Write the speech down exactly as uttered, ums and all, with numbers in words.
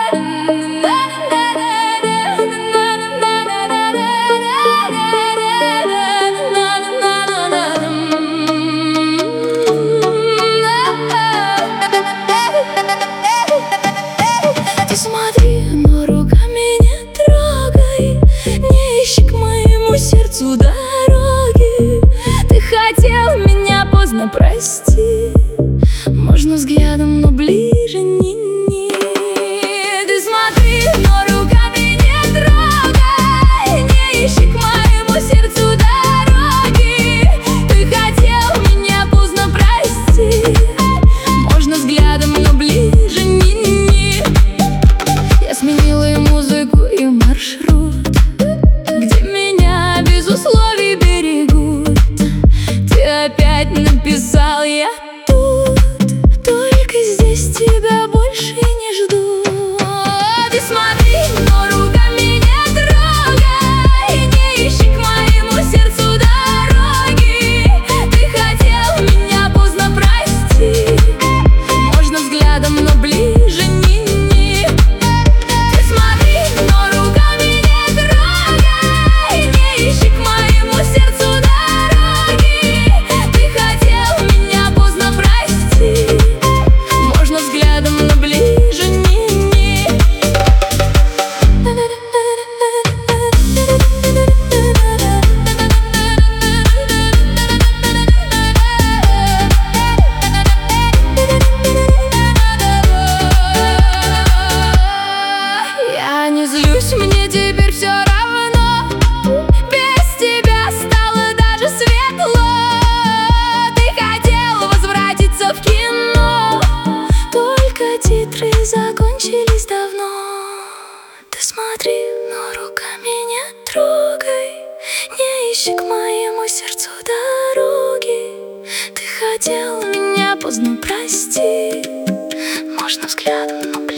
Ты смотри, но руками не трогай, не ищи к моему сердцу дороги. Ты хотел меня поздно, прости, можно взглядом, но ближе не, не. Ты смотри, но руками не трогай, не ищи к моему сердцу дороги. Ты хотел меня поздно, прости, можно взглядом, но ближе не, не. Я сменила и музыку, и маршрут, где меня без условий берегут. Ты опять написал: я тут, только здесь тебя больше не жду. Ты смотри, но руками не трогай, не ищи к моему сердцу дороги. Ты хотел меня поздно, прости, можно взглядом, но ближе не, не. Ты смотри, но руками не трогай, не ищи к моему сердцу дороги. Ты хотел меня поздно, прости, можно взглядом, но ближе не, не. Я не злюсь, мне теперь все равно. Без тебя стало даже светло. Ты хотел возвратиться в кино, только титры закончились давно. Ты смотри, но руками не трогай, не ищи к моему сердцу дороги. Ты хотел меня поздно, прости, можно взглядом, но